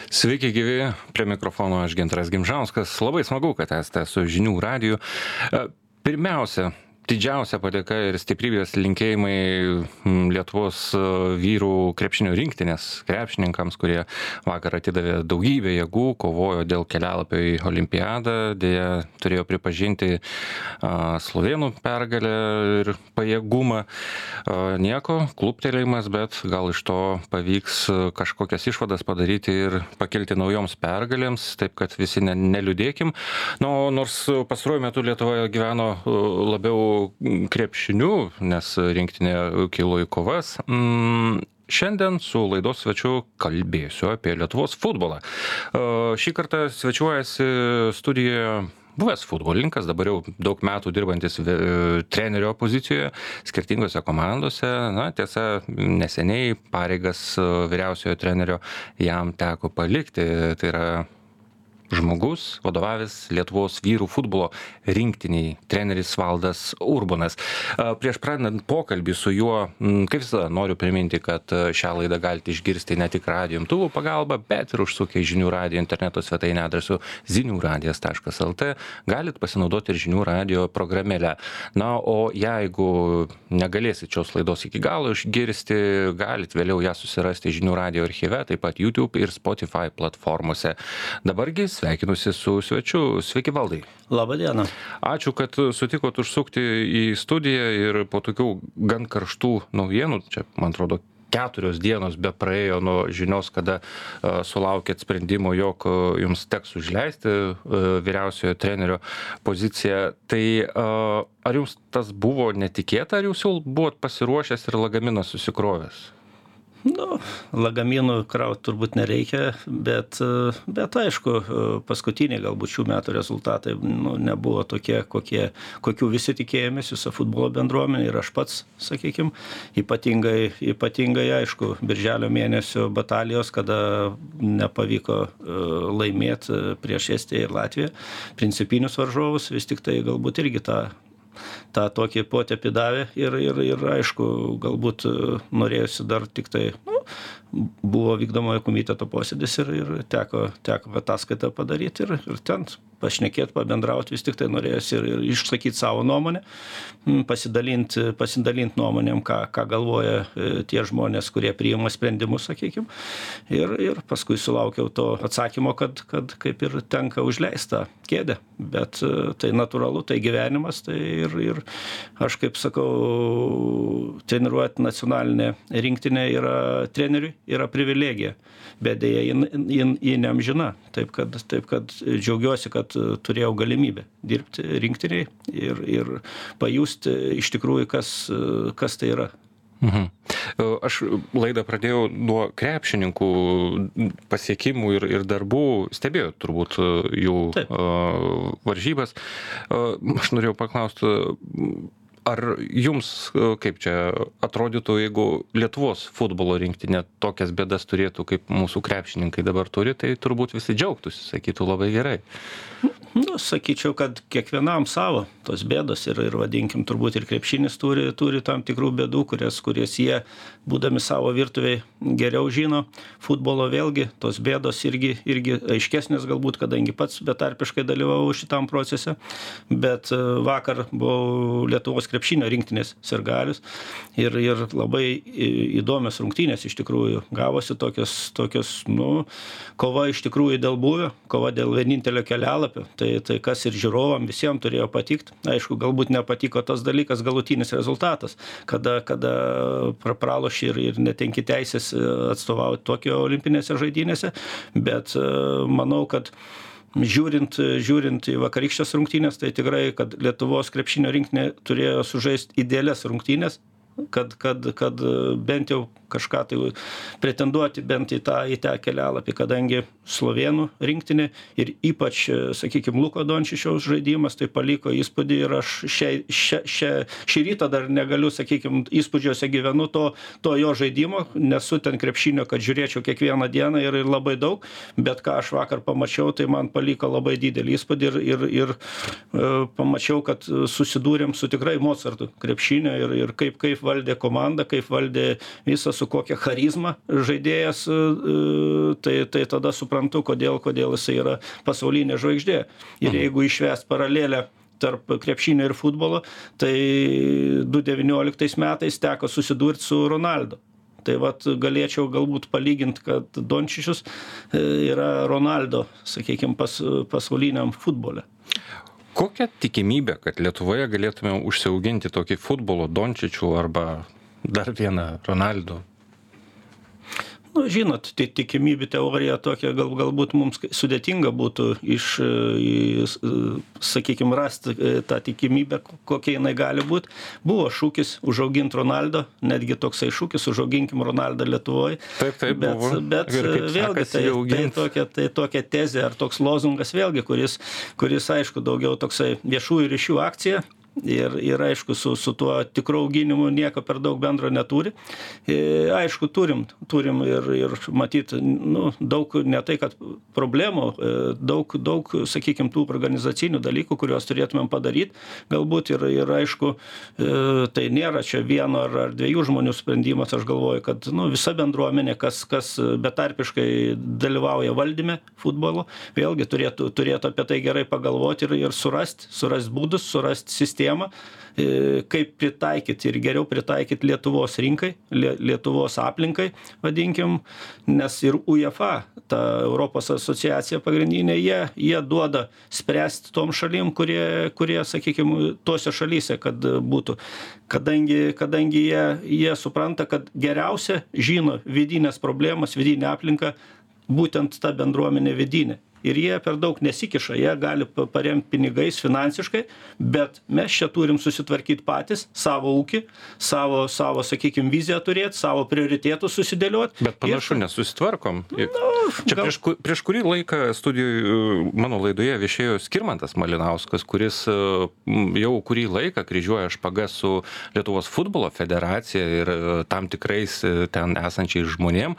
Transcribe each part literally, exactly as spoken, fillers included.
Sveiki gyvi, prie mikrofono aš Gintaras Gimžauskas. Labai smagu, kad esate su žinių radiju. Pirmiausia, didžiausia padėka ir stiprybės linkėjimai Lietuvos vyrų krepšinio rinktinės krepšininkams, kurie vakar atidavė daugybę jėgų, kovojo dėl kelialapio į olimpiadą, dėja turėjo pripažinti a, slovėnų pergalę ir pajėgumą. A, nieko, kluptelėjimas, bet gal iš to pavyks kažkokias išvadas padaryti ir pakilti naujoms pergalėms, taip kad visi ne, neliūdėkim. Nu, nors pastaruoju metu Lietuvoje gyveno labiau krepšiniu, nes rinktinė kilo į kovas. Mm, šiandien su laidos svečiu kalbėsiu apie Lietuvos futbolą. Šį kartą svečiuojasi studijoje buvęs futbolininkas, dabar jau daug metų dirbantis trenerio pozicijoje, skirtingose komandose. Na, tiesa, neseniai pareigas vyriausiojo trenerio jam teko palikti. Tai yra žmogus, vadovavęs Lietuvos vyrų futbolo rinktiniai, treneris Valdas Urbonas. Prieš pradedant pokalbį su juo, kaip visada noriu priminti, kad šią laidą galite išgirsti ne tik radijo imtuvų pagalba, bet ir užsukę į žinių radijo interneto svetainę adresu zinių radijas taškas lt. Galit pasinaudoti ir žinių radijo programėlę. Na, o jeigu negalėsit šios laidos iki galo išgirsti, galit vėliau ją susirasti žinių radijo archyve, taip pat YouTube ir Spotify platformose. Dabargi sveikinusi su svečiu. Sveiki, Valdai. Labą dieną. Ačiū, kad sutikot užsukti į studiją ir po tokių gan karštų naujienų, čia, man atrodo, keturios dienos be praėjo nuo žinios, kada uh, sulaukėt sprendimo, jog uh, jums teks užleisti uh, vyriausiojo trenerio poziciją. Tai uh, ar jums tas buvo netikėta, ar jūs jau buvot pasiruošęs ir lagaminą susikrovęs? Nu, lagaminų kraut turbūt nereikia, bet, bet aišku, paskutiniai galbūt šių metų rezultatai nu, nebuvo tokie, kokie, kokių visi tikėjomės, visą futbolo bendruomenę ir aš pats, sakykime, ypatingai, ypatingai aišku, birželio mėnesio batalijos, kada nepavyko laimėti prieš Estiją ir Latviją, principinius varžovus, vis tik tai galbūt irgi tą tą tokį potėpį davė ir, ir, ir aišku, galbūt norėjusi dar tik tai, nu, buvo vykdomojo komiteto posėdis ir, ir teko, teko ataskaitą padaryti ir, ir ten pašnekėti, pabendrauti, vis tik tai norėjusi ir, ir išsakyti savo nuomonę, pasidalinti, pasidalinti nuomonėm, ką, ką galvoja tie žmonės, kurie priima sprendimus, sakykime. Ir, ir paskui sulaukiau to atsakymo, kad, kad kaip ir tenka užleista kėdę, bet tai natūralu, tai gyvenimas, tai ir, ir aš kaip sakau, treniruoti nacionalinę rinktinę yra treneriui, yra privilegija, bet dėja ji neamžina, taip kad, taip kad džiaugiuosi, kad turėjau galimybę dirbti rinktiniai ir, ir pajusti iš tikrųjų, kas, kas tai yra. Mhm. Aš laidą pradėjau nuo krepšininkų pasiekimų ir, ir darbų, stebėjau turbūt jų Taip. varžybas. Aš norėjau paklausti, ar jums, kaip čia atrodytų, jeigu Lietuvos futbolo rinktinė tokias bėdas turėtų, kaip mūsų krepšininkai dabar turi, tai turbūt visi džiaugtųsi, sakytų labai gerai. Nu, sakyčiau, kad kiekvienam savo tos bėdos ir, ir vadinkim, turbūt ir krepšinis turi, turi tam tikrų bėdų, kurias, kurias jie, būdami savo virtuviai, geriau žino. Futbolo vėlgi, tos bėdos irgi, irgi aiškesnės galbūt, kadangi pats betarpiškai dalyvavau šitam procese, bet vakar buvau Lietuvos krepšinio rinktinės sirgalius ir, ir labai įdomios rungtynės iš tikrųjų gavosi tokios, tokios nu, kova iš tikrųjų dėl buvio, kova dėl vienintelio kelialapio. Tai, tai kas ir žiūrovam visiems turėjo patikti. Aišku, galbūt nepatiko tas dalykas, galutinis rezultatas, kada, kada praloši ir, ir netenki teisės atstovauti Tokijo olimpinėse žaidynėse, bet manau, kad Žiūrint, žiūrint į vakarykščias rungtynės, tai tikrai, kad Lietuvos krepšinio rinktinė turėjo sužaisti idealias rungtynės, kad, kad, kad bent jau kažką tai pretenduoti bent į tą, į tą kelialapį, kadangi slovėnų rinktinė ir ypač, sakykime, Luko Dončičiaus žaidimas, tai paliko įspūdį ir aš šia, šia, šia, šį rytą dar negaliu, sakykime, įspūdžiuose gyvenu to, to jo žaidimo, nesu ten krepšinio, kad žiūrėčiau kiekvieną dieną ir, ir labai daug, bet ką aš vakar pamačiau, tai man paliko labai didelį įspūdį ir, ir, ir e, pamačiau, kad susidūrėm su tikrai Mozartu krepšinio ir, ir kaip, kaip valdė komandą, kaip valdė visą su kokia charizma žaidėjas, tai, tai tada suprantu, kodėl, kodėl jisai yra pasaulinė žvaigždė. Ir jeigu išvest paralelę tarp krepšinio ir futbolo, tai du tūkstančiai devynioliktais metais teko susidurti su Ronaldo. Tai vat galėčiau galbūt palyginti, kad Dončičius yra Ronaldo, sakykime, pas, pasauliniam futbole. Kokia tikimybė, kad Lietuvoje galėtume užsiauginti tokį futbolo Dončičių arba dar vieną Ronaldo? Nu, žinot, tai tikimybė teorija tokia, gal, galbūt mums sudėtinga būtų iš, sakykime, rasti tą tikimybę, kokia jinai gali būti. Buvo šūkis užauginti Ronaldo, netgi toksai šūkis užauginkim Ronaldą Lietuvoje. Taip, taip, bet, buvo. Bet vėlgi tai, tai, tokia, tai tokia tezė ar toks lozungas vėlgi, kuris, kuris aišku, daugiau toksai viešųjų ryšių akcija. Ir, ir aišku, su, su tuo tikru auginimu nieko per daug bendro neturi. E, aišku, turim, turim ir, ir matyti, nu, daug, ne tai, kad problemų, e, daug, daug, sakykime, tų organizacinių dalykų, kuriuos turėtumėm padaryti. Galbūt ir, ir aišku, e, tai nėra čia vieno ar, ar dviejų žmonių sprendimas. Aš galvoju, kad nu, visa bendruomenė, kas, kas betarpiškai dalyvauja valdyme futbolo, vėlgi turėtų, turėtų apie tai gerai pagalvoti ir, ir surasti, surasti būdus, surasti sistemą, kaip pritaikyti ir geriau pritaikyti Lietuvos rinkai, Lietuvos aplinkai, vadinkim, nes ir UEFA, ta Europos asociacija pagrindinė, jie, jie duoda spręsti tom šalim, kurie, kurie sakykime, tose šalyse, kad būtų. Kadangi, kadangi jie, jie supranta, kad geriausia žino vidinės problemas, vidinę aplinką, būtent ta bendruomenė vidinė. Ir jie per daug nesikiša, jie gali paremti pinigais finansiškai, bet mes čia turim susitvarkyti patys, savo ūkį, savo, savo sakykime, viziją turėti, savo prioritėtus susidėlioti. Bet panašu, ir... nesusitvarkom. Nu, čia gal... prieš, prieš kurį laiką studijoje mano laidoje viešėjo Skirmantas Malinauskas, kuris jau kurį laiką kryžiuoja špagas su Lietuvos futbolo federacija ir tam tikrais ten esančiais žmonėm.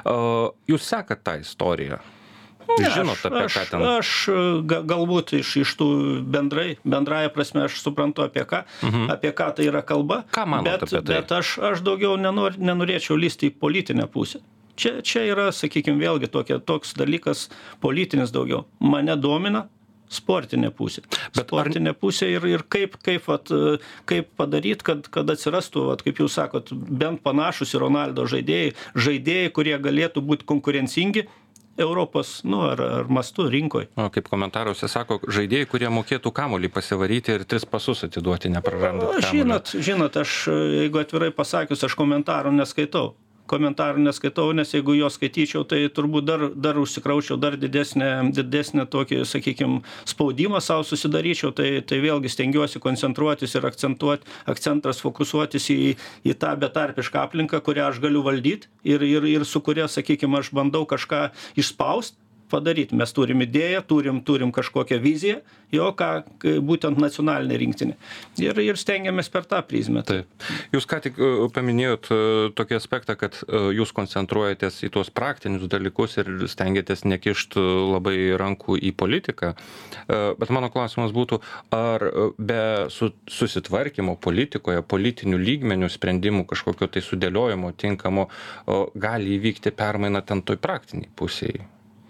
Jūs sekat tą istoriją? Ne, Žinot, apie aš, ką ten? Aš galbūt iš, iš tų bendrai, bendraja prasme aš suprantu apie ką, mhm. apie ką tai yra kalba, ką manot bet, apie tai? Bet aš, aš daugiau nenor, nenorėčiau lysti į politinę pusę. Čia, čia yra, sakykime, vėlgi tokia, toks dalykas politinis daugiau. Mane domina sportinė pusė. Bet sportinė ar... pusė ir, ir kaip, kaip, vat, kaip padaryti, kad, kad atsirastų, vat, kaip jūs sakot, bent panašus į Ronaldo žaidėjai, žaidėjai, kurie galėtų būti konkurencingi Europos, nu, ar, ar mastu rinkoj. O kaip komentaruose sako, žaidėjai, kurie mokėtų kamuolį pasivaryti ir tris pasus atiduoti, neprarandant kamuolį. Žinot, žinot, aš, jeigu atvirai pasakius, aš komentarų neskaitau. Komentarų neskaitau, nes jeigu jo skaityčiau, tai turbūt dar, dar užsikraučiau, dar didesnę, didesnę tokį, sakykime, spaudimą savo susidaryčiau, tai, tai vėlgi stengiuosi koncentruotis ir akcentuoti, akcentas fokusuotis į, į tą betarpišką aplinką, kurią aš galiu valdyti ir, ir, ir su kuria, sakykime, aš bandau kažką išspausti, padaryti. Mes turim idėją, turim, turim kažkokią viziją, jo, ką būtent nacionalinė rinktinė. Ir, ir stengiamės per tą prizmę. Taip. Jūs ką tik paminėjot tokį aspektą, kad jūs koncentruojatės į tuos praktinius dalykus ir stengiatės nekišti labai rankų į politiką. Bet mano klausimas būtų, ar be susitvarkymo politikoje, politinių lygmenių sprendimų kažkokio tai sudėliojimo tinkamo gali įvykti permaina ten toj praktiniai pusėje?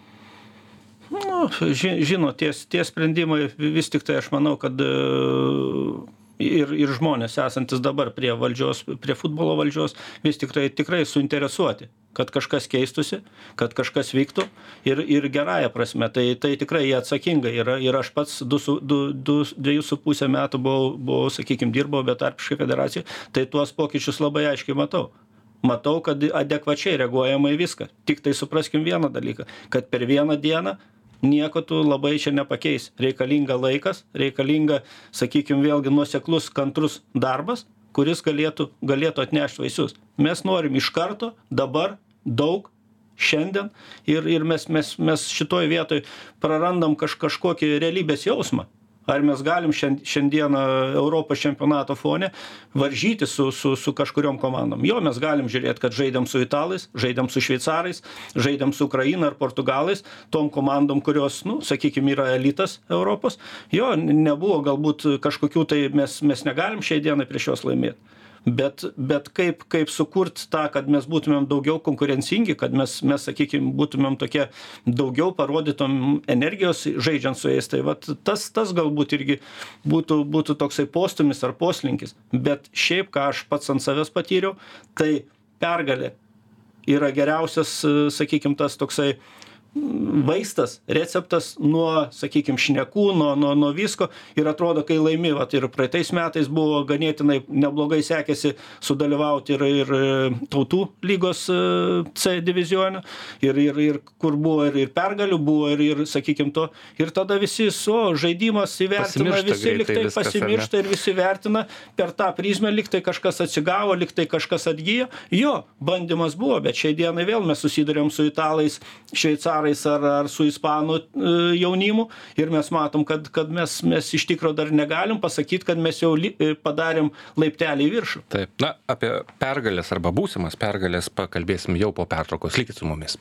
Nu, žinot, tie, tie sprendimai vis tik tai aš manau, kad ir, ir žmonės esantis dabar prie valdžios, prie futbolo valdžios, vis tik tai tikrai suinteresuoti, kad kažkas keistusi, kad kažkas vyktų ir, ir gerąją prasme. Tai, tai tikrai jie atsakingai yra. Ir aš pats du, du, du, dviejų su pusę metų buvau, buvau sakykime, dirbau betarpiškai federacijai, tai tuos pokyčius labai aiškiai matau. Matau, kad adekvačiai reaguojama į viską. Tik tai supraskim vieną dalyką, kad per vieną dieną nieko tu labai čia nepakeis. Reikalinga laikas, reikalinga, sakykime, vėlgi nuoseklus, kantrus darbas, kuris galėtų, galėtų atnešti vaisius. Mes norim iš karto, dabar, daug, šiandien ir, ir mes, mes, mes šitoj vietoj prarandam kaž, kažkokį realybės jausmą. Ar mes galim šiandieną Europos čempionato fone varžyti su, su, su kažkuriom komandom? Jo, mes galim žiūrėti, kad žaidėm su italais, žaidėm su šveicarais, žaidėm su Ukraina ar portugalais, tom komandom, kurios, nu, sakykime, yra elitas Europos. Jo, nebuvo galbūt kažkokių, tai mes, mes negalim šiai dienai prieš juos laimėti. bet bet kaip kaip sukurt tą, kad mes būtumėm daugiau konkurencingi, kad mes, mes sakykim, būtumėm tokie daugiau parodytum energijos žaidžiant su jais, tai vat tas, tas galbūt irgi būtų, būtų toksai postumis ar poslinkis, bet šiaip, ką aš pats ant savęs patyriau, tai pergalė yra geriausias, sakykim, tas toksai vaistas, receptas nuo, sakykim, šnekų, nuo, nuo, nuo visko ir atrodo, kai laimi, vat, ir praeitais metais buvo ganėtinai neblogai sekėsi sudalyvauti ir, ir tautų lygos C divizione ir, ir, ir kur buvo ir, ir pergalių, buvo ir, ir, sakykim, to, ir tada visi, o, žaidimas įvertina, visi liktai pasimiršta ir visi vertina per tą prizmę, liktai kažkas atsigavo, liktai kažkas atgyjo, jo, bandymas buvo, bet šiai dienai vėl mes susidurėm su italais, šveicarais, ar, ar su ispanų jaunimu ir mes matom, kad, kad mes, mes iš tikro dar negalim pasakyti, kad mes jau li, padarėm laiptelį į viršų. Taip, na, apie pergalės arba būsimas pergalės pakalbėsim jau po pertraukos. Likit su mumis.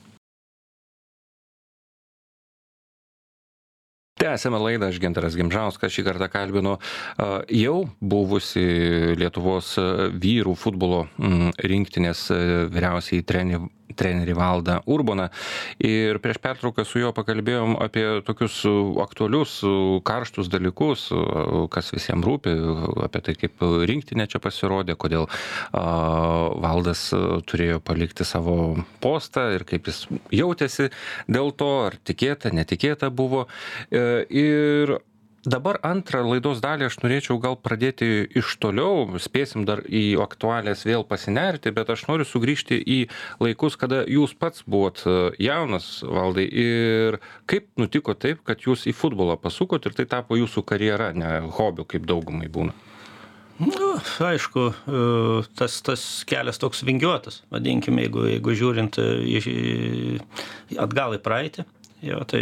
Tęsėme laidą, aš Gintaras Gimžauskas, šį kartą kalbinu jau buvusi Lietuvos vyrų futbolo rinktinės vyriausiai trenerį trenerį Valdą Urboną ir prieš pertrauką su juo pakalbėjom apie tokius aktualius, karštus dalykus, kas visiems rūpi, apie tai, kaip rinktinė čia pasirodė, kodėl Valdas turėjo palikti savo postą ir kaip jis jautėsi dėl to, ar tikėta, netikėta buvo. Ir dabar antrą laidos dalį aš norėčiau gal pradėti iš toliau, spėsim dar į aktualijas vėl pasinerti, bet aš noriu sugrįžti į laikus, kada jūs pats buvot jaunas, Valdai, ir kaip nutiko taip, kad jūs į futbolą pasukot ir tai tapo jūsų karjera, ne hobiu, kaip daugumai būna? Nu, aišku, tas, tas kelias toks vingiuotas, vadinkime, jeigu, jeigu žiūrint atgal į praeitį. Jo, tai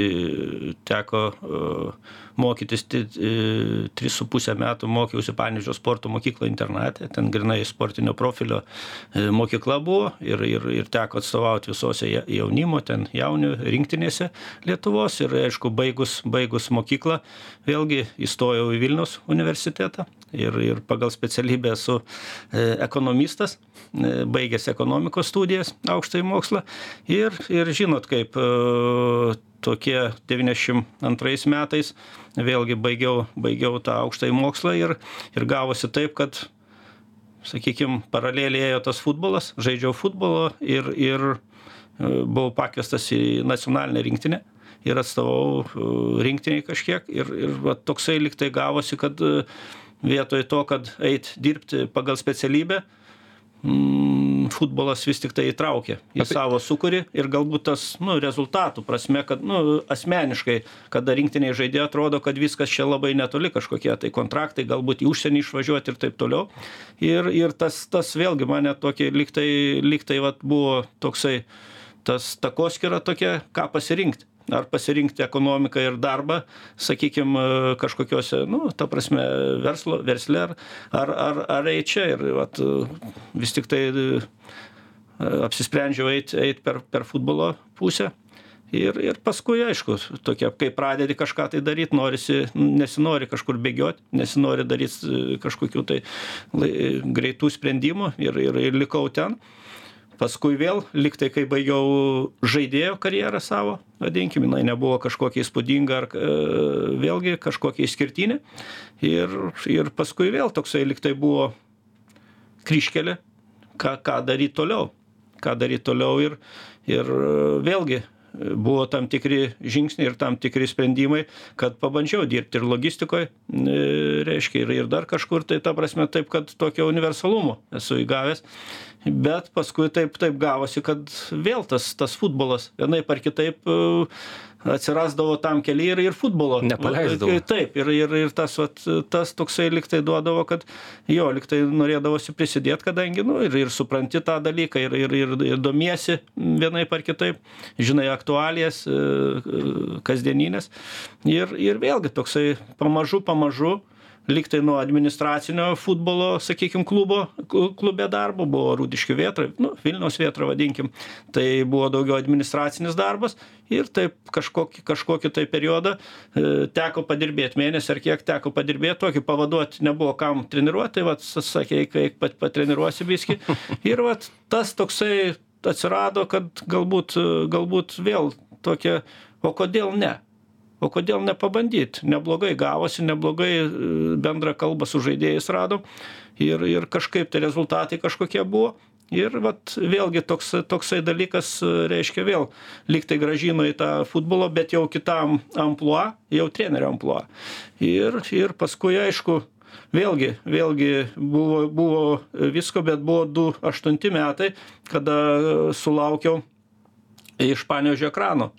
teko uh, mokytis, uh, tris su pusę metų mokiausi Panevėžio sporto mokyklo internate, ten grinai sportinio profilio uh, mokykla buvo ir, ir, ir teko atstovauti visose jaunimo, ten jaunių rinktinėse Lietuvos ir, aišku, baigus, baigus mokyklą, vėlgi įstojau į Vilniaus universitetą ir, ir pagal specialybę esu uh, ekonomistas, uh, baigęs ekonomikos studijas, aukštąjį mokslą ir, ir žinot, kaip uh, tokie devyniasdešimt antrais metais vėlgi baigiau, baigiau tą aukštąjį mokslą ir, ir gavosi taip, kad, sakykime, paraleliai ėjo tas futbolas, žaidžiau futbolo ir, ir buvau pakviestas į nacionalinę rinktinę ir atstovau rinktiniai kažkiek ir, ir va, toksai liktai gavosi, kad vietoj to, kad eit dirbti pagal specialybę, Mm, futbolas vis tik tai įtraukė į Apie... savo sukūrį ir galbūt tas nu, rezultatų prasme, kad nu, asmeniškai, kada rinktiniai žaidėjai atrodo, kad viskas čia labai netoli kažkokie tai kontraktai, galbūt į užsienį išvažiuoti ir taip toliau. Ir, ir tas, tas vėlgi mane tokie liktai, liktai vat, buvo toksai, tas takoskyra tokia, ką pasirinkti. Ar pasirinkti ekonomiką ir darbą, sakykime, kažkokiuose, nu, ta prasme, verslo, versle, ar, ar, ar, ar eit čia. Ir vat, vis tik tai apsisprendžiau eit, eit per, per futbolo pusę. Ir, ir paskui, aišku, tokia, kai pradedi kažką tai daryti, norisi, nesinori kažkur bėgioti, nesinori daryti kažkokių tai greitų sprendimų ir, ir, ir likau ten. Paskui vėl, liktai, kai baigiau žaidėjo karjerą savo, vadinkime, jinai nebuvo kažkokia įspūdinga ar e, vėlgi kažkokia išskirtinė. Ir, ir paskui vėl toksai liktai buvo kryžkelė, ką, ką daryti toliau. Ką daryti toliau ir, ir vėlgi buvo tam tikri žingsniai ir tam tikri sprendimai, kad pabandžiau dirbti ir logistikoje, reiškia, ir, ir dar kažkur, tai ta prasme taip, kad tokio universalumo esu įgavęs. Bet paskui taip, taip gavosi, kad vėl tas, tas futbolas vienaip ar kitaip atsirasdavo tam kely ir, ir futbolo. Nepaleisdavo. Taip, ir, ir, ir tas, vat, tas toksai liktai duodavo, kad jo, liktai norėdavosi prisidėti, kadangi, nu, ir, ir supranti tą dalyką, ir, ir, ir, ir domiesi vienaip ar kitaip, žinai aktualijas, kasdieninės. Ir, ir vėlgi toksai pamažu, pamažu, lygtai nuo administracinio futbolo, sakykime, klubo, klube darbo, buvo Rūdiškių Vėtra, nu, Vilniaus Vėtra vadinkim, tai buvo daugiau administracinis darbas ir taip kažkokį, kažkokį tai periodą e, teko padirbėti, mėnesį ar kiek teko padirbėti, tokį pavaduoti nebuvo kam treniruoti, tai vat, sakė, kai pat, patreniruosi biskį ir vat, tas toksai atsirado, kad galbūt, galbūt vėl tokia, o kodėl ne? O kodėl nepabandyti? Neblogai gavosi, neblogai bendrą kalbą su žaidėjais radom ir, ir kažkaip tai rezultatai kažkokie buvo. Ir vat, vėlgi toks, toksai dalykas, reiškia vėl, lyg tai grąžino į tą futbolo, bet jau kitam amplua, jau trenerio amplua. Ir, ir paskui, aišku, vėlgi, vėlgi buvo, buvo visko, bet buvo du aštunti metai, kada sulaukiau iš Panevėžio Ekrano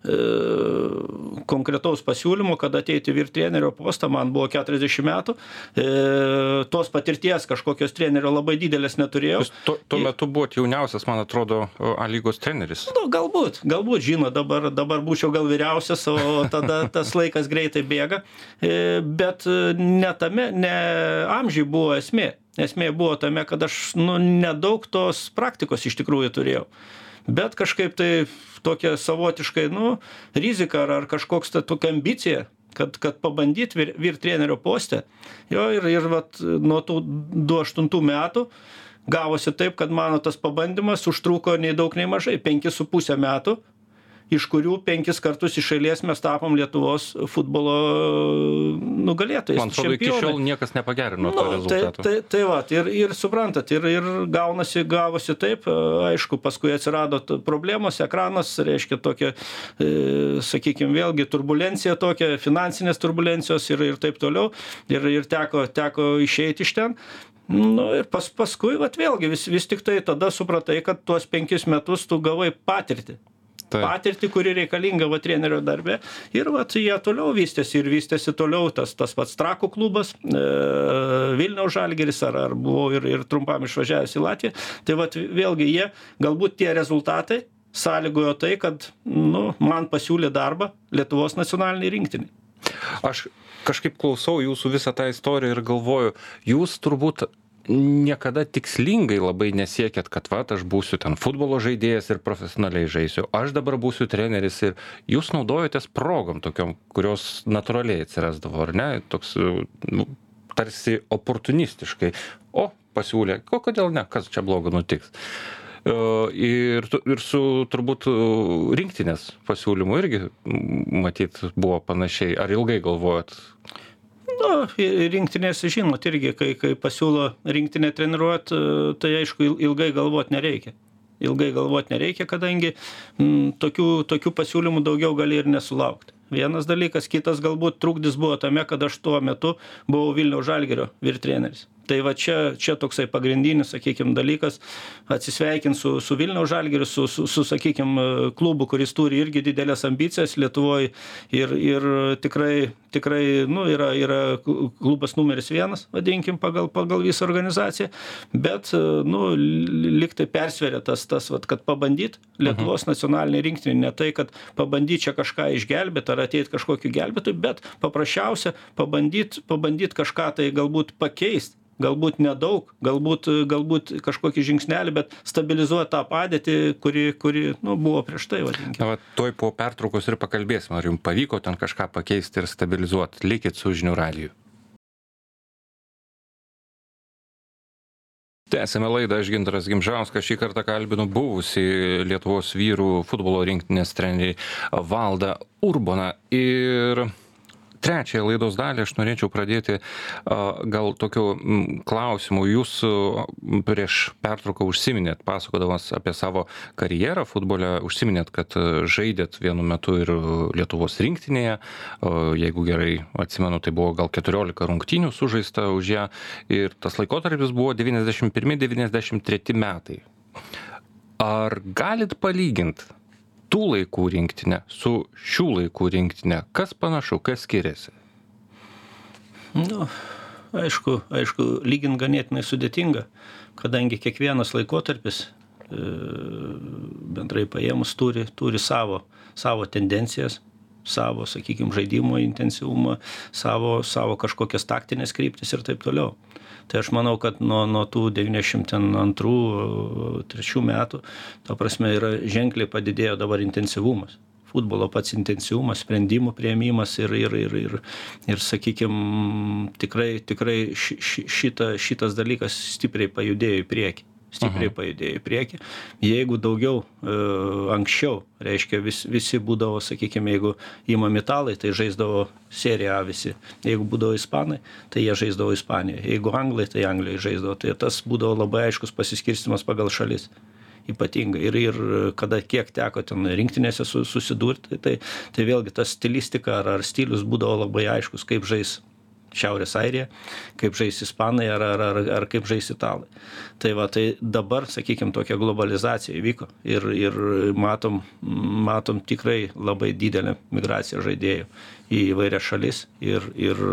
konkretaus pasiūlymo, kad ateiti vyr trenerio postą, man buvo keturiasdešimt metų, e, tos patirties kažkokios trenerio labai didelės neturėjau. Jūs tuo, tuo metu buvot jauniausias, man atrodo, A lygos treneris. Nu, galbūt, galbūt, žino, dabar, dabar būčiau gal vyriausias, o tada tas laikas greitai bėga, e, bet ne tame, ne amžiai buvo esmė. Esmė buvo tame, kad aš nu, nedaug tos praktikos iš tikrųjų turėjau. Bet kažkaip tai tokia savotiškai, nu, rizika ar, ar kažkoks ta tokia ambicija, kad, kad pabandyti vyr, vyr trenerio postę. Jo, ir, ir vat, nuo tų du aštuntų metų gavosi taip, kad mano tas pabandymas užtruko nei daug, nei mažai, penkis su pusę metų, iš kurių penkis kartus iš eilės mes tapom Lietuvos futbolo nugalėtojais. Man atrodo, iki šiol niekas nepagerino to rezultato. Tai, tai, tai va, ir, ir suprantat, ir, ir gaunasi, gavosi taip, aišku, paskui atsirado problemos, ekranas, reiškia tokia, e, sakykime, vėlgi turbulencija tokia, finansinės turbulencijos ir, ir taip toliau, ir, ir teko, teko išeiti iš ten. Nu, ir pas, paskui, vat, vėlgi, vis, vis tik tai tada supratai, kad tuos penkis metus tu gavai patirtį. Taip. Patirtį, kuri reikalinga va, trenerio darbe. Ir va, jie toliau vystėsi ir vystėsi toliau tas, tas pats Trakų klubas, e, Vilniaus Žalgiris, ar, ar buvo ir, ir trumpam išvažiavęs į Latviją. Tai va, vėlgi jie, galbūt tie rezultatai sąlygojo tai, kad nu, man pasiūlė darbą Lietuvos nacionaliniai rinktiniai. Aš kažkaip klausau jūsų visą tą istoriją ir galvoju, jūs turbūt niekada tikslingai labai nesiekėt, kad va, aš būsiu ten futbolo žaidėjas ir profesionaliai žaisiu. Aš dabar būsiu treneris ir jūs naudojotės progom tokiom, kurios natūraliai atsirasdavo, ar ne? Toks nu, tarsi oportunistiškai. O, pasiūlė, o kodėl ne, kas čia blogo nutiks? Ir, ir su turbūt rinktinės pasiūlymu irgi matyt buvo panašiai. Ar ilgai galvojot? Nu, rinktinės, žinot, irgi, kai, kai pasiūlo rinktinę treniruot, tai aišku, ilgai galvot nereikia. Ilgai galvot nereikia, kadangi m, tokių, tokių pasiūlymų daugiau gali ir nesulaukti. Vienas dalykas, kitas galbūt trukdis buvo tame, kad aš tuo metu buvau Vilniaus Žalgirio vyr treneris. Tai va čia, čia toksai pagrindinis, sakykime, dalykas atsisveikinti su, su Vilniaus Žalgiriu, su, su, su, sakykime, klubu, kuris turi irgi didelės ambicijas Lietuvoje ir, ir tikrai, tikrai nu, yra, yra klubas numeris vienas, vadinkim, pagal, pagal visą organizaciją, bet nu, liktai persveria tas, tas vat, kad pabandyt Lietuvos nacionalinį rinktinį, ne tai, kad pabandyt čia kažką išgelbėti ar ateit kažkokiu gelbėtoju, bet paprasčiausia pabandyt, pabandyt kažką tai galbūt pakeisti. Galbūt nedaug, galbūt, galbūt kažkokį žingsnelį, bet stabilizuoti tą padėtį, kuri, kuri nu, buvo prieš tai, vadinkime. Na, va, toj po pertraukos ir pakalbėsim, ar jums pavyko ten kažką pakeisti ir stabilizuoti. Likit su Žinių radiju. Tęsime laidą, aš Gintaras Gimžauskas, šį kartą kalbinu buvusį Lietuvos vyrų futbolo rinktinės trenerį Valdą Urboną. Ir trečiąją laidos dalį aš norėčiau pradėti gal tokiu klausimu. Jūs prieš pertrauką užsiminėt, pasakodamas apie savo karjerą futbole, užsiminėt, kad žaidėt vienu metu ir Lietuvos rinktinėje. Jeigu gerai atsimenu, tai buvo gal keturiolika rungtynių sužaista už ją. Ir tas laikotarpis buvo devyniasdešimt pirmi devyniasdešimt treti metai. Ar galit palyginti tų laikų rinktinę su šių laikų rinktinė? Kas panašu, kas skiriasi? Nu, aišku, aišku, lygint ganėtinai sudėtinga, kadangi kiekvienas laikotarpis e, bendrai paėmus turi, turi savo, savo tendencijas, savo, sakykime, žaidimo intensyvumą, savo, savo kažkokias taktinės kryptis ir taip toliau. Tai aš manau, kad nuo, nuo tų devyniasdešimt antrų trečių metų, ta prasme, yra ženkliai padidėjo dabar intensyvumas. Futbolo pats intensyvumas, sprendimų priėmimas ir, ir, ir, ir, ir sakykime, tikrai, tikrai ši, ši, šita, šitas dalykas stipriai pajudėjo į priekį. stipriai pajudėjo į priekį. Jeigu daugiau e, anksčiau, reiškia vis, visi būdavo, sakykime, jeigu įmam italai, tai žaisdavo seriją A visi. Jeigu būdavo ispanai, tai jie žaisdavo Ispanijoje. Jeigu anglai, tai Anglijoje žaisdavo. Tai tas būdavo labai aiškus pasiskirstimas pagal šalis. Ypatingai. Ir, ir kada kiek teko ten rinktinėse susidurti, tai, tai vėlgi tas stilistika ar, ar stilius būdavo labai aiškus, kaip žais Šiaurės Airija, kaip žais ispanai ar, ar, ar, ar kaip žais italai. Tai va, tai dabar, sakykime, tokia globalizacija įvyko ir, ir matom, matom tikrai labai didelę migraciją žaidėjų į įvairias šalis ir, ir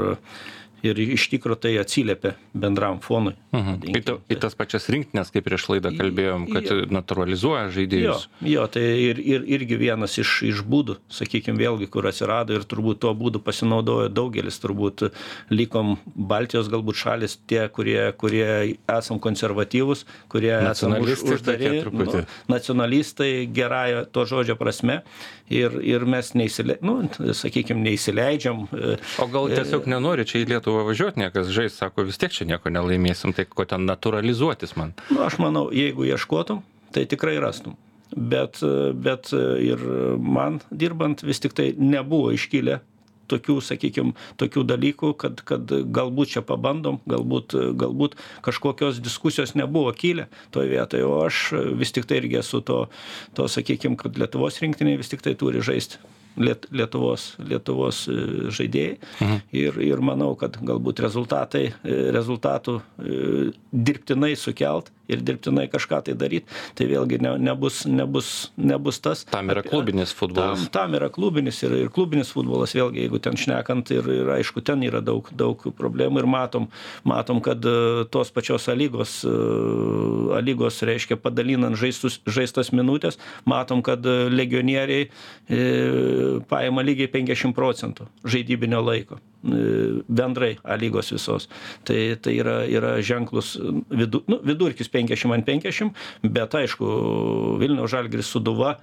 ir iš tikro tai atsiliepia bendram fonui. Mhm. Į, to, į tas pačias rinktinės, kaip prieš laidą kalbėjom, kad jo. Naturalizuoja žaidėjus. Jo, jo tai ir, ir, irgi vienas iš, iš būdų, sakykime, vėlgi, kur atsirado ir turbūt tuo būdu pasinaudojo daugelis, turbūt likom Baltijos galbūt šalis, tie, kurie, kurie esam konservatyvūs, kurie esam už, uždari, nu, nacionalistai gerąją to žodžio prasme ir, ir mes neįsileidžiam, nu, sakykime, neįsileidžiam. O gal tiesiog nenori čia į Lietuvą važiuoti, niekas žais, sako, vis tiek čia nieko nelaimėsim, tai ko ten naturalizuotis man. Nu, aš manau, jeigu ieškotum, tai tikrai rastum. Bet, bet ir man dirbant vis tik tai nebuvo iškilę tokių, sakykime, tokių dalykų, kad, kad galbūt čia pabandom, galbūt, galbūt kažkokios diskusijos nebuvo kilę toje vietoje, o aš vis tik tai irgi esu to, to sakykime, kad Lietuvos rinktinė vis tik tai turi žaisti. Lietuvos, Lietuvos žaidėjai mhm. ir, ir manau, kad galbūt rezultatai, rezultatų dirbtinai sukelt ir dirbtinai kažką tai daryti, tai vėlgi ne, nebus, nebus, nebus tas. Tam yra klubinis futbolas. Tam, tam yra klubinis ir, ir klubinis futbolas, vėlgi, jeigu ten šnekant ir, ir aišku, ten yra daug, daug problemų ir matom, matom, kad tos pačios A lygos, A lygos reiškia padalinant žaistus, žaistas minutės, matom, kad legionieriai e, paima lygiai penkiasdešimt procentų žaidybinio laiko bendrai A lygos visos. Tai, tai yra, yra ženklus vidu, nu, vidurkis penkiasdešimt ant penkiasdešimt, bet aišku, Vilniaus Žalgiris, Sūduva,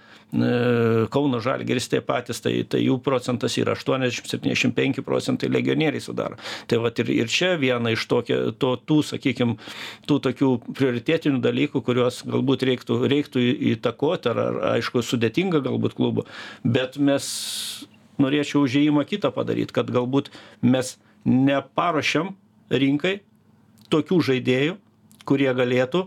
Kauno Žalgiris tie patys, tai, tai jų procentas yra aštuoniasdešimt septyniasdešimt penki procentai legionieriai sudaro. Tai vat ir, ir čia viena iš tokia, to, tų, sakykime, tų tokių prioritetinių dalykų, kuriuos galbūt reiktų, reiktų įtakoti, ar, ar aišku, sudėtinga galbūt klubo, bet mes norėčiau užėjimą kitą padaryti, kad galbūt mes neparuošiam rinkai tokių žaidėjų, kurie galėtų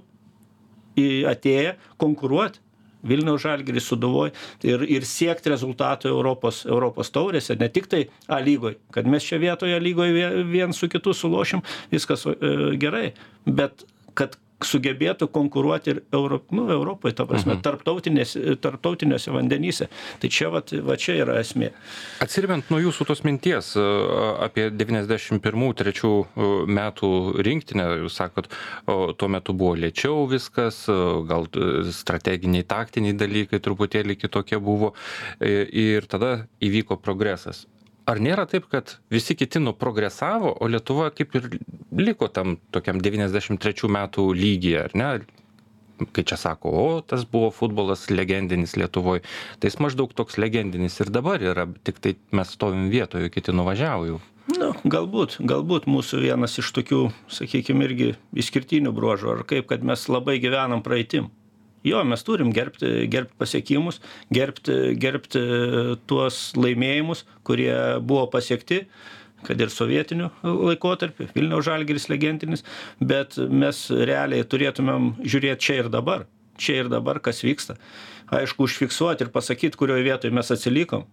atėję konkuruoti Vilniaus Žalgiris, Sūduvoj ir, ir siekti rezultatų Europos, Europos taurėse, ne tik tai A lygoje, kad mes čia vietoje lygoje vien su kitu sulošim, viskas e, gerai, bet kad sugebėtų konkuruoti ir Euro, nu, Europoje, ta prasme, mhm. tarptautinėse, tarptautinėse vandenyse. Tai čia, va, va čia yra esmė. Atsiribent nuo jūsų tos minties apie devyniasdešimt pirmų trečių metų rinktinę, jūs sakot, tuo metu buvo lėčiau viskas, gal strateginiai, taktiniai dalykai truputėlį kitokie buvo ir tada įvyko progresas. Ar nėra taip, kad visi kiti nuprogresavo, o Lietuva kaip ir liko tam tokiam devyniasdešimt trečių metų lygyje, ar ne? Kai čia sako, o tas buvo futbolas legendinis Lietuvoje, tai jis maždaug toks legendinis ir dabar yra, tik tai mes stovim vietoje, kiti nuvažiavo jau. Nu, galbūt, galbūt mūsų vienas iš tokių, sakykime, irgi išskirtinių bruožų, ar kaip, kad mes labai gyvenam praeitim. Jo, mes turim gerbti, gerbti pasiekimus, gerbti, gerbti tuos laimėjimus, kurie buvo pasiekti, kad ir sovietiniu laikotarpiu, Vilniaus Žalgiris legendinis, bet mes realiai turėtumėm žiūrėti čia ir dabar, čia ir dabar, kas vyksta. Aišku, užfiksuoti ir pasakyti, kurioje vietoje mes atsilikom,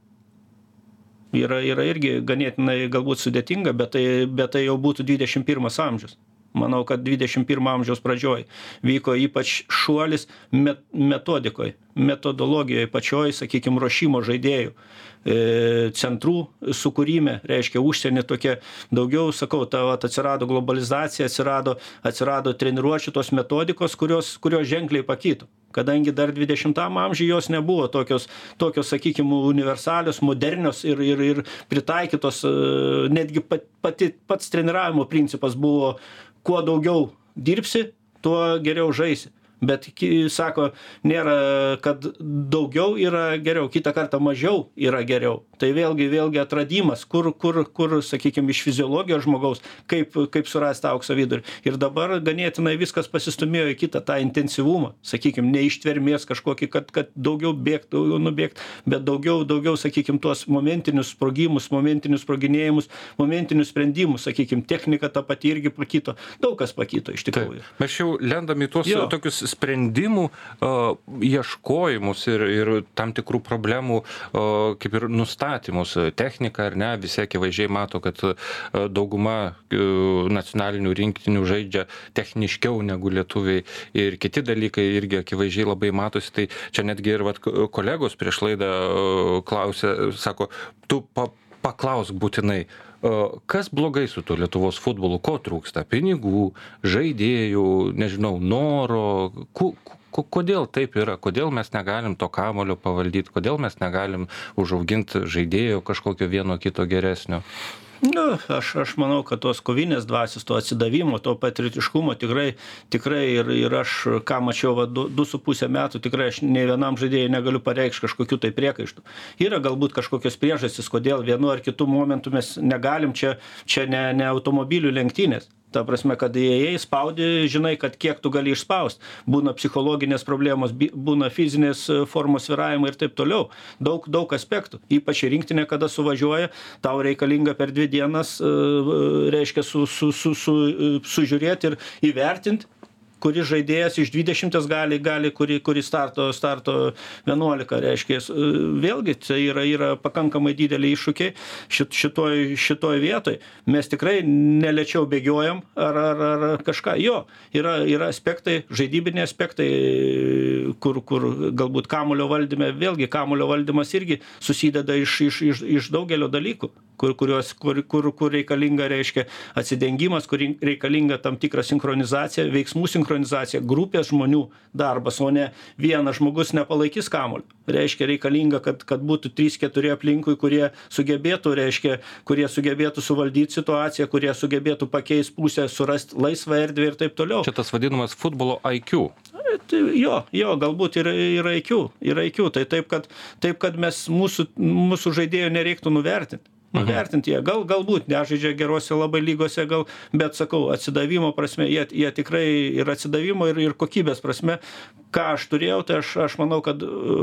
yra, yra irgi ganėtinai galbūt sudėtinga, bet tai, bet tai jau būtų dvidešimt pirmas amžius. Manau, kad dvidešimt pirmo amžiaus pradžioj vyko ypač šuolis met, metodikoje, metodologijoje pačioj, sakykime, ruošimo žaidėjų e, centrų sukūrime, reiškia užsienį tokia daugiau, sakau, ta, vat, atsirado globalizacija, atsirado, atsirado treniruočių tos metodikos, kurios, kurios ženkliai pakito. kadangi dar dvidešimtam amžiuj jos nebuvo tokios, tokios sakykim, universalios, modernios ir, ir, ir pritaikytos, netgi pati, pats treniravimo principas buvo, kuo daugiau dirbsi, tuo geriau žaisi. Bet, sako, nėra, kad daugiau yra geriau, kitą kartą mažiau yra geriau. Tai vėlgi, vėlgi atradimas, kur, kur, kur sakykime, iš fiziologijos žmogaus, kaip, kaip surasti aukso vidurį. Ir dabar ganėtinai viskas pasistumėjo į kitą tą intensyvumą, sakykime, ne ištvermės kažkokį, kad, kad daugiau bėgt, daugiau nubėgt, bet daugiau, daugiau, sakykime, tuos momentinius sprogimus, momentinius sproginėjimus, momentinius sprendimus, sakykime, technika ta pati irgi pakito, daug kas pakito iš tikrųjų. Taip. Mes jau lendam į tuos jo. tokius sprendimų uh, ieškojimus ir, ir tam tikrų problemų uh, kaip ir nustatymus. Technika ar ne, visi akivaizdžiai mato, kad uh, dauguma uh, nacionalinių rinktinių žaidžia techniškiau negu lietuviai ir kiti dalykai irgi akivaizdžiai labai matosi. Tai čia netgi ir vat, kolegos prieš laidą uh, klausė, sako, tu pa, paklausk būtinai, kas blogai su tuo Lietuvos futbolu, ko trūksta? Pinigų, žaidėjų, nežinau, noro, ku, ku, kodėl taip yra, kodėl mes negalim to kamuolio pavaldyti, kodėl mes negalim užauginti žaidėjo kažkokio vieno kito geresnio? Nu, aš, aš manau, kad tos kovinės dvasios, to atsidavimo, to patriotiškumo tikrai, tikrai ir, ir aš, ką mačiau, va, du, du su pusę metų, tikrai aš ne vienam žaidėjui negaliu pareikšti kažkokių tai priekaištų. Yra galbūt kažkokios priežastys, kodėl vienu ar kitu momentu mes negalim, čia, čia ne, ne automobilių lenktynės. Ta prasme, kad įėjai, spaudi, žinai, kad kiek tu gali išspausti. Būna psichologinės problemos, būna fizinės formos svyravimai ir taip toliau. Daug, daug aspektų. Ypač rinktinė, kada suvažiuoja, tau reikalinga per dvi dienas, reiškia, su, su, su, su, sužiūrėti ir įvertinti, kuris žaidėjas iš dvidešimties gali, gali kuri, kuri starto, starto vienuolika, reiškia. Vėlgi, tai yra, yra pakankamai dideli iššūkiai šit, šitoj, šitoj vietoj. Mes tikrai nelėčiau bėgiojam ar, ar, ar kažką. Jo, yra, yra aspektai, žaidybiniai aspektai, kur, kur galbūt kamulio valdyme, vėlgi kamulio valdymas irgi susideda iš, iš, iš, iš daugelio dalykų. Kur, kurios, kur, kur, kur reikalinga, reiškia, atsidengimas, kur reikalinga tam tikra sinchronizacija, veiksmų sinchronizacija, grupės žmonių darbas, o ne vienas žmogus nepalaikys kamuolį. Reiškia, reikalinga, kad, kad būtų trys keturi aplinkui, kurie sugebėtų, reiškia, kurie sugebėtų suvaldyti situaciją, kurie sugebėtų pakeisti pusę, surasti laisvą erdvę ir taip toliau. Čia tas vadinamas futbolo I Q. Jo, jo, galbūt yra, yra I Q, yra I Q. Tai taip, kad, taip, kad mes mūsų, mūsų žaidėjų nereiktų nuvertinti. Nuvertinti jie, gal, galbūt nežaidžia gerose labai lygose, gal, bet sakau, atsidavimo prasme, jie, jie tikrai ir atsidavimo, ir, ir kokybės prasme, ką aš turėjau, tai aš, aš manau, kad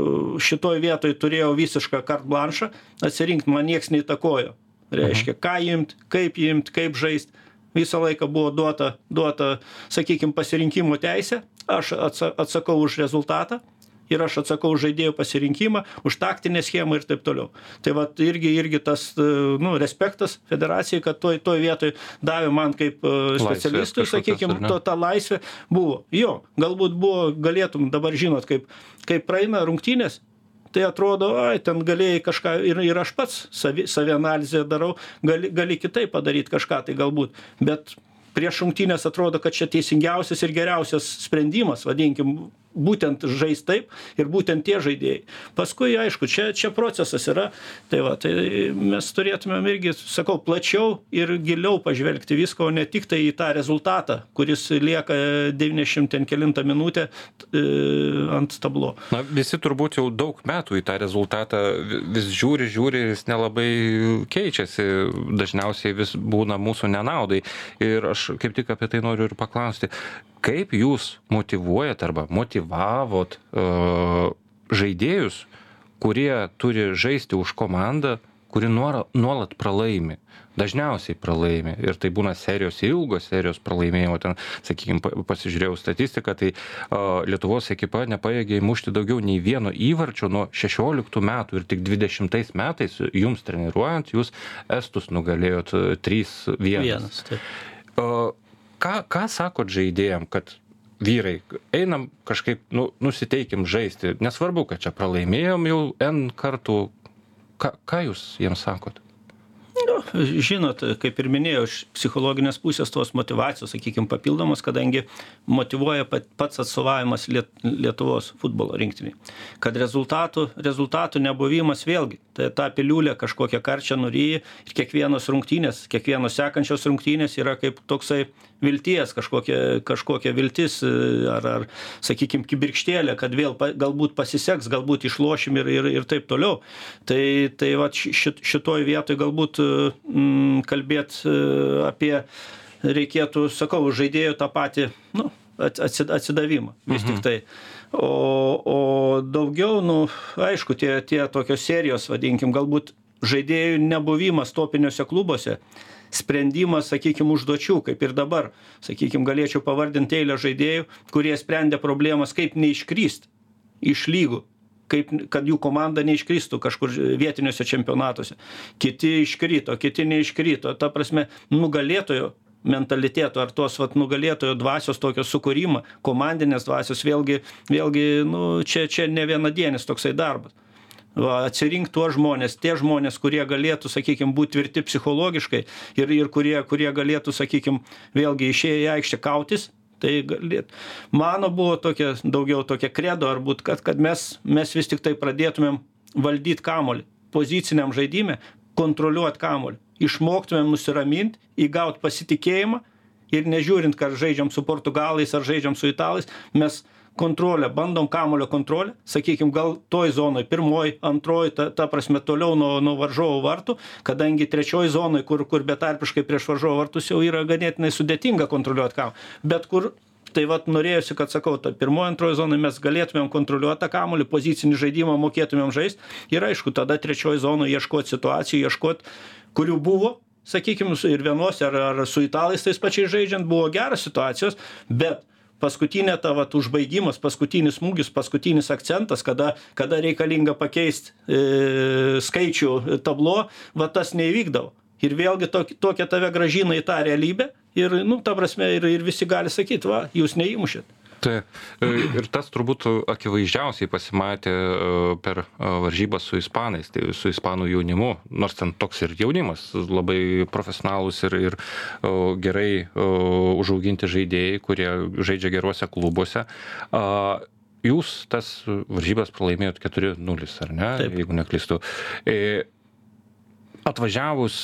šitoj vietoj turėjau visišką carte blanche, atsirinkti man nieks neįtakojo. Reiškia, ką imt, kaip imt, kaip žaist. Visą laiką buvo duota, duota, sakykime, pasirinkimo teisė, aš atsakau už rezultatą. Ir aš atsakau už žaidėjų pasirinkimą, už taktinę schemą ir taip toliau. Tai vat irgi, irgi tas, nu, respektas federacijai, kad toj, toj vietoj davė man kaip specialistui, sakykime, to, ta laisvė buvo. Jo, galbūt buvo, galėtum, dabar žinot, kaip, kaip praeina rungtynės, tai atrodo, ai, ten galėjai kažką, ir, ir aš pats savi, savianalizę darau, gali, gali kitaip padaryti kažką, tai galbūt, bet prieš rungtynės atrodo, kad čia teisingiausias ir geriausias sprendimas, vadinkim, būtent žais taip ir būtent tie žaidėjai. Paskui, aišku, čia, čia procesas yra, tai va, tai mes turėtumėm irgi, sakau, plačiau ir giliau pažvelgti visko, o ne tik tai į tą rezultatą, kuris lieka devyniasdešimt kelintą minutę e, ant tablo. Na, visi turbūt jau daug metų į tą rezultatą vis žiūri, žiūri, jis nelabai keičiasi, dažniausiai vis būna mūsų nenaudai. Ir aš kaip tik apie tai noriu ir paklausti. Kaip jūs motyvuojat arba motyvavot uh, žaidėjus, kurie turi žaisti už komandą, kuri nuolat pralaimi, dažniausiai pralaimi. Ir tai būna serijos, ilgos serijos pralaimėjimo. Ten, sakykime, pasižiūrėjau statistiką, tai uh, Lietuvos ekipa nepajėgė įmušti daugiau nei vieno įvarčio nuo šešioliktų metų ir tik dvidešimtais metais jums treniruojant, jūs estus nugalėjot trys vienas. Uh, ką, ką sakot žaidėjam, kad vyrai, einam kažkaip, nu, nusiteikim žaisti, nesvarbu, kad čia pralaimėjom jau N kartų, ką, ką jūs jiems sakot? Nu, Nu, žinot, kaip ir minėjau, iš psichologinės pusės tos motyvacijos, sakykime, papildomos, kadangi motyvuoja pats atstovavimas Liet, Lietuvos futbolo rinktinį. Kad rezultatų, rezultatų nebuvimas vėlgi, tai ta piliulė kažkokia karčia nuryji ir kiekvienos rungtynės, kiekvienos sekančios rungtynės yra kaip toksai vilties, kažkokia, kažkokia viltis ar, ar sakykime, kibirkštėlė, kad vėl pa, galbūt pasiseks, galbūt išlošim ir, ir, ir taip toliau. Tai, tai va, šit, šitoj vietoj galbūt mm, kalbėt apie, reikėtų, sakau, žaidėjų tą patį, nu, atsidavimą, vis tik tai. O, o daugiau, nu, aišku, tie, tie tokios serijos, vadinkim, galbūt žaidėjų nebuvimas topiniuose klubuose, sprendimas, sakykime, užduočių, kaip ir dabar, sakykime, galėčiau pavardinti eilę žaidėjų, kurie sprendė problemas, kaip neiškrist iš lygų, kaip, kad jų komanda neiškristų kažkur vietiniuose čempionatuose. Kiti iškrito, kiti neiškrito. Ta prasme, nugalėtojo mentaliteto ar tos vat, nugalėtojo dvasios tokio sukūrimą, komandinės dvasios, vėlgi, vėlgi nu, čia, čia ne vienadienis toksai darbas. Va, atsirink tuos žmonės, tie žmonės, kurie galėtų, sakykime, būti tvirti psichologiškai ir, ir kurie, kurie galėtų, sakykime, vėlgi išėję į aikštę kautis, tai galėtų. Mano buvo tokia, daugiau tokia kredo, ar būt, kad, kad mes, mes vis tik tai pradėtumėm valdyti kamuolį, poziciniam žaidime, kontroliuoti kamuolį, išmoktumėm nusiraminti, įgauti pasitikėjimą ir nežiūrint, kad žaidžiam su portugalais ar žaidžiam su italais, mes kontrolę, bandom kamuolio kontrolę, sakykime, gal toj zonoj, pirmoj, antroj, ta, ta prasme toliau nuo, nuo varžovo vartų, kadangi trečioj zonoj, kur, kur betarpiškai prieš varžovo vartus jau yra ganėtinai sudėtinga kontroliuoti kamuolį, bet kur, tai vat norėjusi, kad sakau, ta pirmoji, antroji zonai mes galėtumėm kontroliuoti tą kamuolį, pozicinį žaidimą mokėtumėm žaisti ir aišku, tada trečioj zonoj ieškoti situacijų, ieškoti, kurių buvo, sakykime, ir vienose, ar, ar su italais tais pačiais žaidžiant, buvo geras situacijos, bet paskutinė ta vat užbaigimas, paskutinis smūgis, paskutinis akcentas, kada, kada reikalinga pakeisti e, skaičių tablo, va tas neįvykdavo. Ir vėlgi tok, tokia tave gražina į tą realybę ir, nu, ta prasme, ir, ir visi gali sakyti, va, jūs neįmušėt. Tai ir tas turbūt akivaizdžiausiai pasimatė per varžybas su ispanais, tai su ispanų jaunimu, nors ten toks ir jaunimas, labai profesionalūs ir, ir gerai užauginti žaidėjai, kurie žaidžia geruose klubuose. Jūs tas varžybas pralaimėjot keturi nulis, ar ne? Taip. Jeigu neklystu. Atvažiavus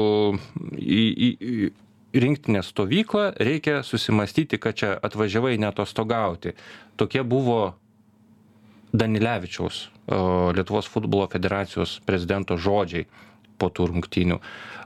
į, į, į rinktinės stovyklą, reikia susimastyti, kad čia atvažiavai neatostogauti. Tokie buvo Danilevičiaus, Lietuvos futbolo federacijos prezidento žodžiai po tų rungtynių.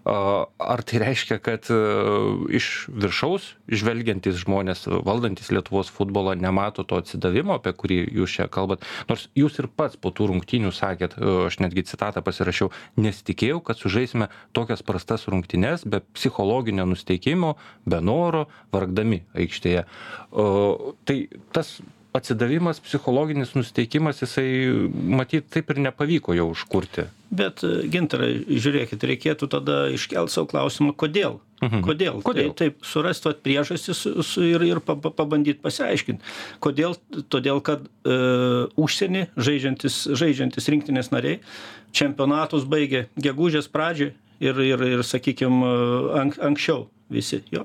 Ar tai reiškia, kad iš viršaus žvelgiantys žmonės, valdantis Lietuvos futbolą, nemato to atsidavimo, apie kurį jūs čia kalbat? Nors jūs ir pats po tų rungtynių sakėt, aš netgi citatą pasirašiau, nesitikėjau, kad sužaisime tokias prastas rungtynes, be psichologinio nusteikimo, be noro, vargdami aikštėje. Tai tas atsidavimas, psichologinis nusteikimas, jisai, matyt, taip ir nepavyko jau užkurti. Bet, Gintarai, žiūrėkit, reikėtų tada iškelti savo klausimą, kodėl? Mhm. Kodėl? Kodėl? Tai, taip, surasti priežastis ir, ir pabandyti pasiaiškinti. Kodėl? Todėl, kad e, užsienį žaidžiantis, žaidžiantis rinktinės nariai čempionatus baigė gegužės pradžioj ir, ir, ir sakykime, ank, anksčiau. Visi jo.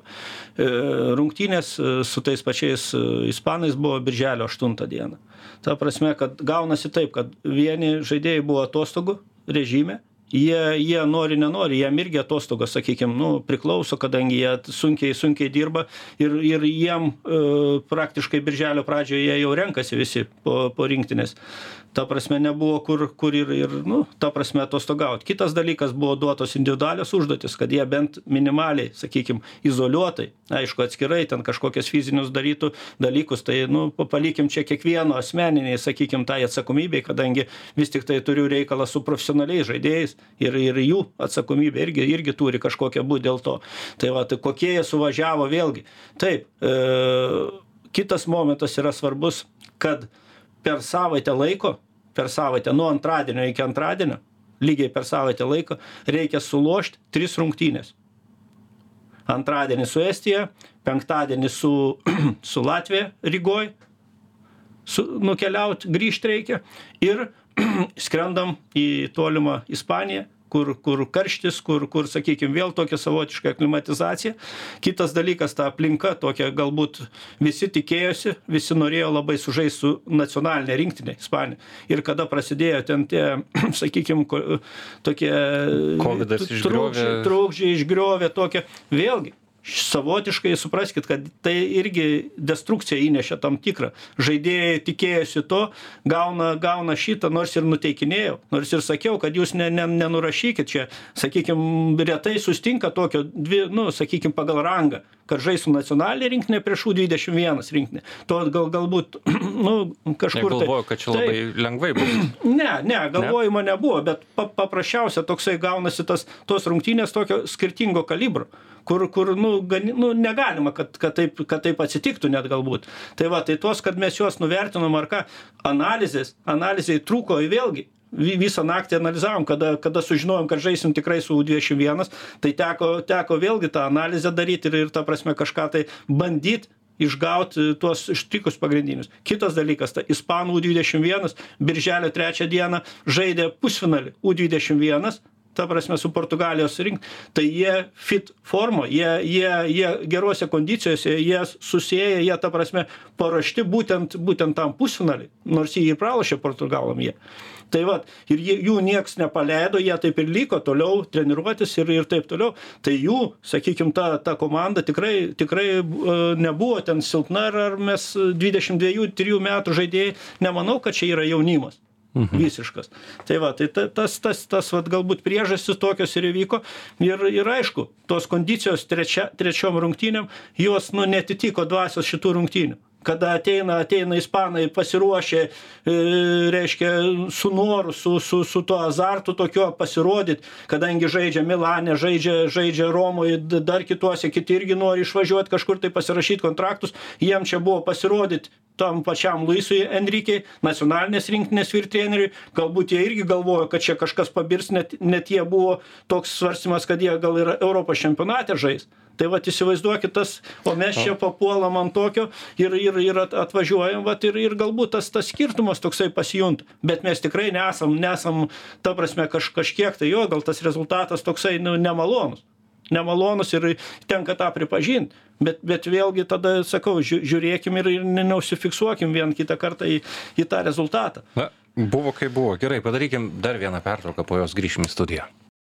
Rungtynės su tais pačiais ispanais buvo birželio aštuntą dieną. Ta prasme, kad gaunasi taip, kad vieni žaidėjai buvo atostogų režime, jie, jie nori, nenori, jiem irgi atostogos, sakykime, nu, priklauso, kadangi jie sunkiai, sunkiai dirba ir, ir jiem e, praktiškai birželio pradžioje jie jau renkasi visi po, po rinktinės. Ta prasme, nebuvo kur, kur ir, ir, nu, ta prasme, atostogauti. Kitas dalykas buvo duotos individualios užduotis, kad jie bent minimaliai, sakykime, izoliuotai, aišku, atskirai ten kažkokias fizinius darytų dalykus, tai, nu, palikim čia kiekvieno asmeniniai, sakykime, tai atsakomybei, kadangi vis tik tai turiu reikalą su profesionaliais žaidėjais ir, ir jų atsakomybė irgi, irgi turi kažkokią būti dėl to. Tai va, tai kokie jie suvažiavo vėlgi. Taip, e, kitas momentas yra svarbus, kad per savaitę laiko, per savaitę nuo antradienio iki antradienio, lygiai per savaitę laiko, reikia sulošti tris rungtynės. Antradienį su Estija, penktadienį su, su Latvija Rygoj, su, nukeliauti, grįžti reikia ir skrendam į tolimą Ispaniją, kur, kur karštis, kur, kur sakykime, vėl tokia savotiška aklimatizacija. Kitas dalykas, ta aplinka tokia, galbūt visi tikėjosi, visi norėjo labai sužaisti su nacionalinė rinktinė Ispanija. Ir kada prasidėjo ten tie, sakykime, tokie Covidas išgriovė. trūkdžiai išgriovė tokie, vėlgi. Savotiškai supraskit, kad tai irgi destrukciją įnešė tam tikrą. Žaidėjai tikėjosi to, gauna, gauna šitą, nors ir nuteikinėjau, nors ir sakiau, kad jūs ne, ne, nenurašykit čia, sakykime, retai sustinka tokio, dvi, nu, sakykime, pagal rangą, kad žaisų nacionalinė rinktinė prieš U dvidešimt vienas rinktinė. To gal, galbūt, nu, kažkur tai. Negalvoju, kad čia labai tai, lengvai bus. Ne, ne, galvojimo nebuvo, bet pa, paprasčiausia toksai gaunasi tas, tos rungtynės tokio skirtingo kalibro. Kur, kur nu, gani, nu, negalima, kad, kad, taip, kad taip atsitiktų net galbūt. Tai va, tai tos, kad mes juos nuvertinom ar ką, analizės, analizai trūko į vėlgi. Visą naktį analizavom, kada, kada sužinojom, kad žaisim tikrai su U dvidešimt vienas, tai teko, teko vėlgi tą analizę daryti ir, ir ta prasme kažką tai bandyti išgauti tuos ištikus pagrindinius. Kitas dalykas, ta Ispanų U dvidešimt vienas, birželio trečią dieną žaidė pusfinalį U dvidešimt vienas, ta prasme su Portugalijos rink, tai jie fit formo, jie, jie, jie geruose kondicijose, jie susėję, jie ta prasme paruošti būtent, būtent tam pusfinalį, nors jį ir pralošė Portugalam jie. Tai va, ir jų nieks nepaleido, jie taip ir liko toliau treniruotis ir, ir taip toliau. Tai jų, sakykime, ta, ta komanda tikrai, tikrai nebuvo ten silpna, ar mes dvidešimt dviejų trijų metų žaidėjai, nemanau, kad čia yra jaunimas. Mhm. Visiškas. Tai va, tai tas, tas, tas vat, galbūt priežastis tokios ir įvyko. Ir, ir aišku, tos kondicijos trečia, trečiom rungtynėm, jos nu, netitiko dvasios šitų rungtynių. Kada ateina, ateina ispanai pasiruošę, e, reiškia, su noru, su, su, su to azartu tokio pasirodyti, kadangi žaidžia Milane, žaidžia, žaidžia Romoje, dar kituose, kiti irgi nori išvažiuoti kažkur tai pasirašyti kontraktus, jiem čia buvo pasirodyti tam pačiam Luisui Enriquei, nacionalinės rinktinės vyrtreneriui, galbūt jie irgi galvojo, kad čia kažkas pabirs, net, net jie buvo toks svarstymas, kad jie gal ir Europos čempionate žais. Tai vat įsivaizduokit tas, o mes čia papuolam ant tokio ir, ir, ir atvažiuojam, vat, ir, ir galbūt tas, tas skirtumas toksai pasijunta. Bet mes tikrai nesam, nesam ta prasme kaž, kažkiek, tai jo, gal tas rezultatas toksai nu, nemalonus. Nemalonus ir tenka tą pripažinti. Bet, bet vėlgi tada, sakau, žiūrėkim ir, ir neusifiksuokim vien kitą kartą į, į tą rezultatą. Na, buvo kaip buvo. Gerai, padarykim dar vieną pertrauką, po jos grįšim į studiją.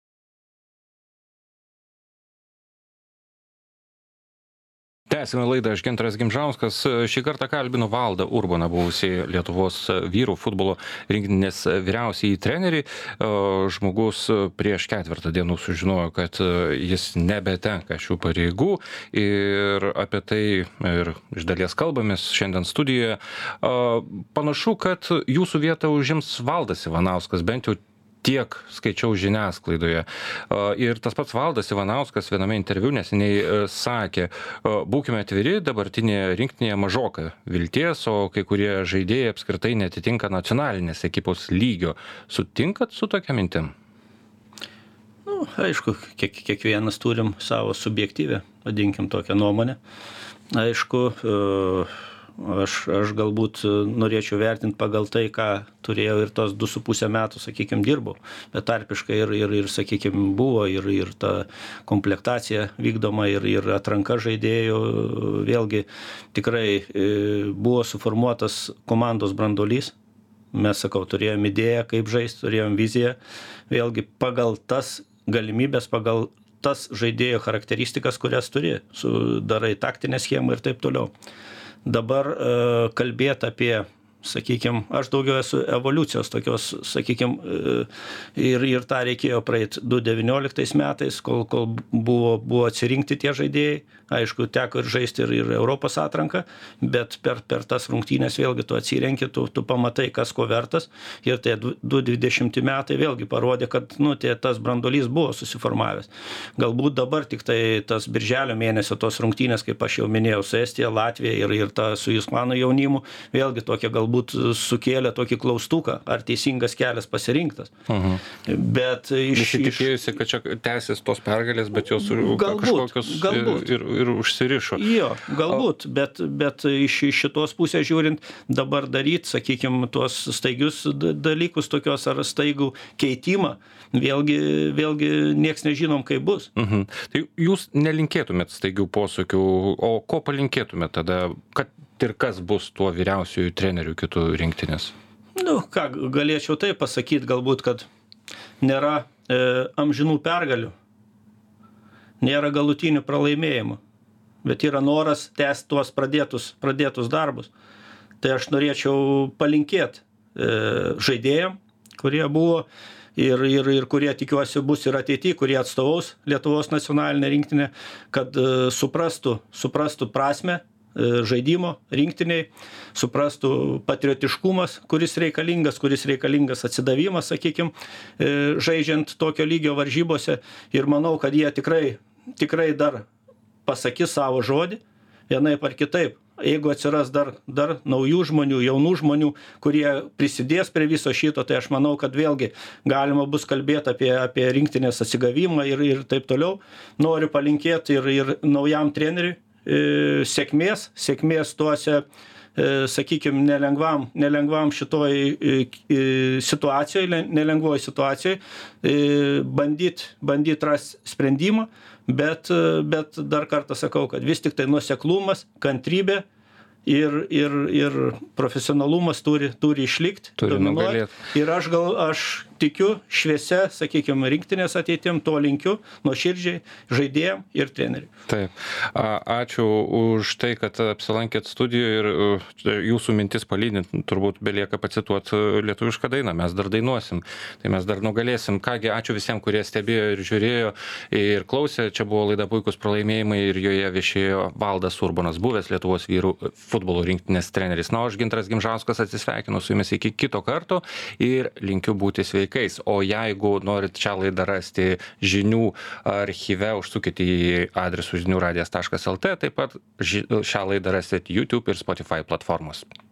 Tęsime laidą, aš Gintaras Gimžauskas. Šį kartą kalbinu Valdą Urboną, buvusį Lietuvos vyrų futbolo rinktinės vyriausiąjį trenerį. Žmogus prieš ketvertą dienų sužinojo, kad jis nebetenka šių pareigų ir apie tai ir iš dalies kalbamės šiandien studijoje. Panašu, kad jūsų vietą užims Valdas Ivanauskas, bent jau tiek skaičiau žiniasklaidoje. Ir tas pats Valdas Ivanauskas viename interviu neseniai sakė, būkime atviri, dabartinėje rinktinėje mažoka vilties, o kai kurie žaidėjai apskritai netitinka nacionalinės ekipos lygio. Sutinkat su tokia mintim? Nu, aišku, kiek, kiekvienas turim savo subjektyvę, vadinkim tokią nuomonę. Aišku, Aš, aš galbūt norėčiau vertinti pagal tai, ką turėjau ir tos du su pusę metų, sakykime, dirbau. Bet tarpiškai ir, ir, ir sakykime, buvo ir, ir ta komplektacija vykdoma ir, ir atranka žaidėjų. Vėlgi tikrai buvo suformuotas komandos branduolys. Mes, sakau, turėjom idėją, kaip žaisti, turėjom viziją. Vėlgi pagal tas galimybės, pagal tas žaidėjo charakteristikas, kurias turi. Darai taktinę schemą ir taip toliau. Dabar e, kalbėti apie, sakykime, aš daugiau esu evoliucijos tokios, sakykime, e, ir, ir tą reikėjo praeiti du tūkstančiai devynioliktais metais, kol, kol buvo, buvo atsirinkti tie žaidėjai. Aišku, teko ir žaisti ir, ir Europos atranką, bet per, per tas rungtynės vėlgi tu atsirenki, tu, tu pamatai, kas ko vertas. Ir tie du tūkstančiai dvidešimti metai vėlgi parodė, kad nu, tie, tas branduolys buvo susiformavęs. Galbūt dabar tik tai tas birželio mėnesio tos rungtynės, kaip aš jau minėjau, su Estija, Latvija ir, ir ta, su Ispanų jaunimu, vėlgi tokia galbūt galbūt sukėlė tokį klaustuką, ar teisingas kelias pasirinktas. Mhm. Bet iš... Visi tikėjusi, kad čia tęsis tos pergalės, bet jos galbūt, kažkokios galbūt. Ir, ir užsirišo. Jo, galbūt, o... bet, bet iš šitos pusės žiūrint, dabar daryti, sakykime, tuos staigius dalykus, tokios ar staigų keitimą, vėlgi, vėlgi nieks nežinom, kaip bus. Mhm. Tai jūs nelinkėtumėt staigių posūkių, o ko palinkėtumėt tada, kad ir kas bus tuo vyriausiųjų trenerių kitų rinktinės? Nu, ką, galėčiau tai pasakyti, galbūt, kad nėra e, amžinų pergalių, nėra galutinių pralaimėjimų, bet yra noras tęsti tuos pradėtus, pradėtus darbus. Tai aš norėčiau palinkėti e, žaidėjam, kurie buvo ir, ir, ir kurie tikiuosi bus ir ateityje, kurie atstovaus Lietuvos nacionalinę rinktinę, kad e, suprastų, suprastų prasmę žaidimo rinktiniai, suprastų patriotiškumas, kuris reikalingas, kuris reikalingas atsidavimas, sakykime, žaidžiant tokio lygio varžybose. Ir manau, kad jie tikrai, tikrai dar pasakys savo žodį, vienaip ar kitaip. Jeigu atsiras dar, dar naujų žmonių, jaunų žmonių, kurie prisidės prie viso šito, tai aš manau, kad vėlgi galima bus kalbėti apie, apie rinktinės atsigavimą ir, ir taip toliau. Noriu palinkėti ir, ir naujam treneriui sėkmės, sėkmės tuose, sakykime, nelengvam, nelengvam šitoj situacijoje, nelengvoj situacijoje, bandyt, bandyt rasti sprendimą, bet, bet dar kartą sakau, kad vis tik tai nuoseklumas, kantrybė ir, ir, ir profesionalumas turi, turi išlikti, turi nugalėti. Ir aš gal, aš tikiu šviesia, sakykime, rinktinės ateitim, to linkiu nuoširdžiai žaidėjam ir treneriui. Taip. Ačiū už tai, kad apsilankėt studijoje ir jūsų mintis palydint, turbūt belieka pacituoti lietuvišką dainą, mes dar dainuosim, tai mes dar nugalėsim. Kągi, ačiū visiems, kurie stebėjo ir žiūrėjo ir klausė. Čia buvo laida Puikūs pralaimėjimai ir joje viešėjo Valdas Urbonas, buvęs Lietuvos vyrų futbolo rinktinės treneris. Na, aš Gintaras Gimžauskas atsisveikinu su jumis iki kito karto ir linkiu būti sveiki. O jeigu norit šią laidą rasti žinių archyve, užsukite į adresu žinių radijas taškas lt, taip pat šią laidą rasit YouTube ir Spotify platformos.